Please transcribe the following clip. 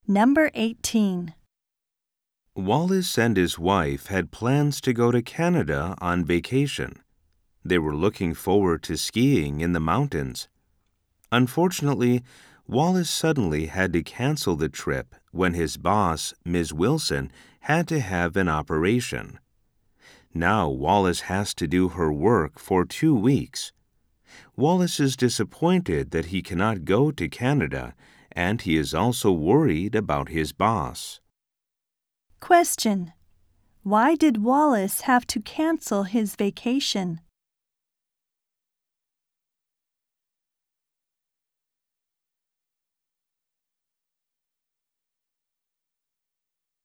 Number 18. Wallace and his wife had plans to go to Canada on vacation. They were looking forward to skiing in the mountains. Unfortunately, Wallace suddenly had to cancel the trip when his boss, Ms. Wilson, had to have an operation. Now Wallace has to do her work for 2 weeks. Wallace is disappointed that he cannot go to Canada, and he is also worried about his boss. Question. Why did Wallace have to cancel his vacation?